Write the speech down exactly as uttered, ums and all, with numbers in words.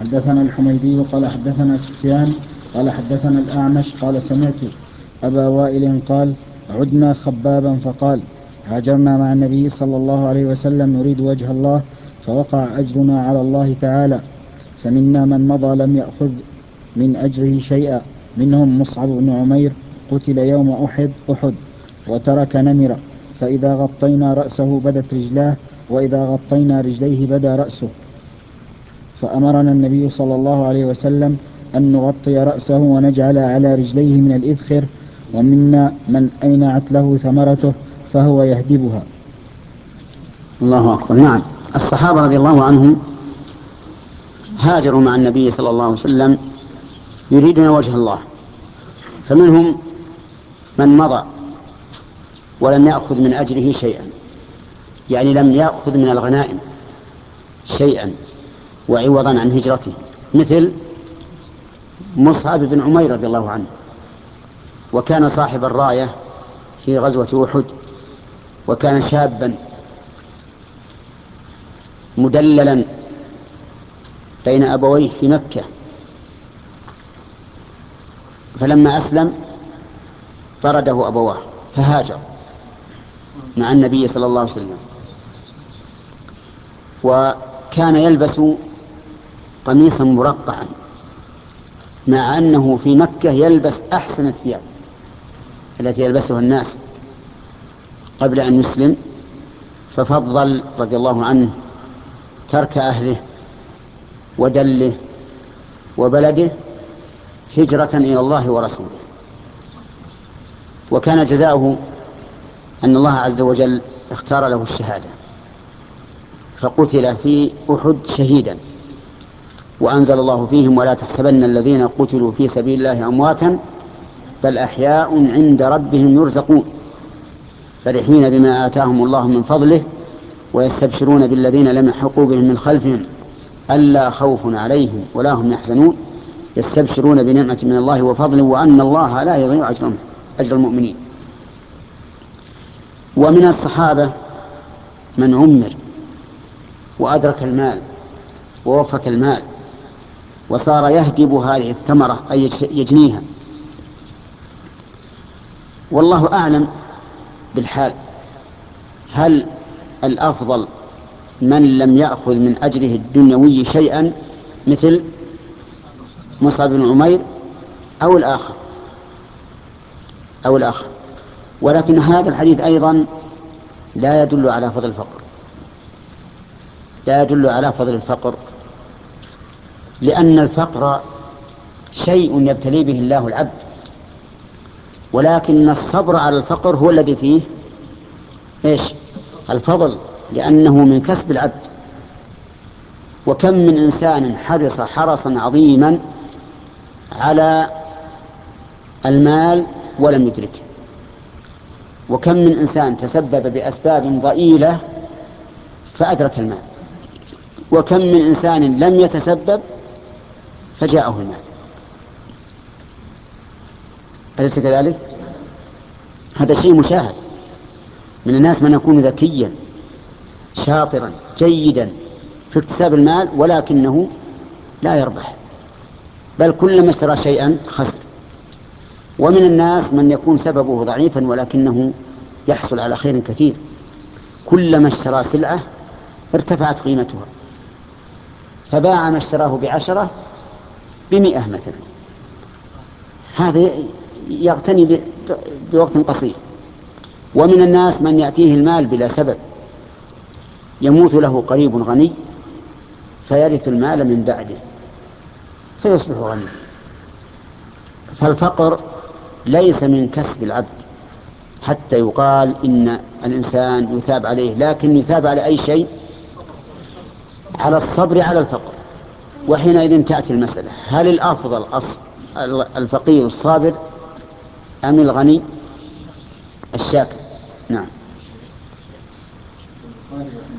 حدثنا الحميدي قال حدثنا سفيان قال حدثنا الأعمش قال سمعت أبا وائل قال عدنا خبابا فقال هاجرنا مع النبي صلى الله عليه وسلم نريد وجه الله فوقع أجرنا على الله تعالى، فمنا من مضى لم يأخذ من أجره شيئا، منهم مصعب بن عمير قتل يوم أحد أحد وترك نمرة، فإذا غطينا رأسه بدت رجلاه، وإذا غطينا رجليه بدا رأسه، فأمرنا النبي صلى الله عليه وسلم أن نغطي رأسه ونجعل على رجليه من الإذخر، ومنا من أينعت له ثمرته فهو يهدبها. الله أكبر. نعم، الصحابة رضي الله عنهم هاجروا مع النبي صلى الله عليه وسلم يريدون وجه الله، فمنهم من مضى ولم يأخذ من أجره شيئا، يعني لم يأخذ من الغنائم شيئا وعوضا عن هجرته، مثل مصعب بن عمير رضي الله عنه، وكان صاحب الراية في غزوة أحد، وكان شابا مدللا بين أبويه في مكة، فلما أسلم طرده أبواه فهاجر مع النبي صلى الله عليه وسلم، وكان يلبس قميصا مرقعا مع أنه في مكة يلبس أحسن الثياب التي يلبسها الناس قبل أن يسلم، ففضل رضي الله عنه ترك أهله ودله وبلده هجرة إلى الله ورسوله، وكان جزاؤه أن الله عز وجل اختار له الشهادة، فقتل في أحد شهيدا، وأنزل الله فيهم ولا تحسبن الذين قتلوا في سبيل الله أمواتا بل أحياء عند ربهم يرزقون فرحين بما آتاهم الله من فضله ويستبشرون بالذين لم يلحقوا بهم من خلفهم ألا خوف عليهم ولا هم يحزنون يستبشرون بنعمة من الله وفضل وأن الله لا يضيع أجر المؤمنين. ومن الصحابة من عمر وأدرك المال ووفك المال وصار يهدب هذه الثمرة أي يجنيها، والله أعلم بالحال، هل الأفضل من لم يأخذ من أجره الدنيوي شيئا مثل مصعب بن عمير أو الآخر أو الآخر ولكن هذا الحديث أيضا لا يدل على فضل الفقر، لا يدل على فضل الفقر لأن الفقر شيء يبتلي به الله العبد، ولكن الصبر على الفقر هو الذي فيه إيش؟ الفضل، لأنه من كسب العبد. وكم من إنسان حرص حرصا عظيما على المال ولم يدركه، وكم من إنسان تسبب بأسباب ضئيلة فأدرك المال، وكم من إنسان لم يتسبب فجاءه المال. أليس كذلك؟ هذا شيء مشاهد. من الناس من يكون ذكيا شاطرا جيدا في اكتساب المال ولكنه لا يربح، بل كلما اشترى شيئا خسر. ومن الناس من يكون سببه ضعيفا ولكنه يحصل على خير كثير، كلما اشترى سلعة ارتفعت قيمتها فباع ما اشتراه بعشرة بمئة مثلا، هذا يغتني بوقت قصير. ومن الناس من يأتيه المال بلا سبب، يموت له قريب غني فيرث المال من بعده فيصبح غني. فالفقر ليس من كسب العبد حتى يقال إن الإنسان يثاب عليه، لكن يثاب على أي شيء؟ على الصبر على الفقر. وحينئذ تأتي المسألة، هل الأفضل الفقير الصابر أم الغني الشاكر؟ نعم.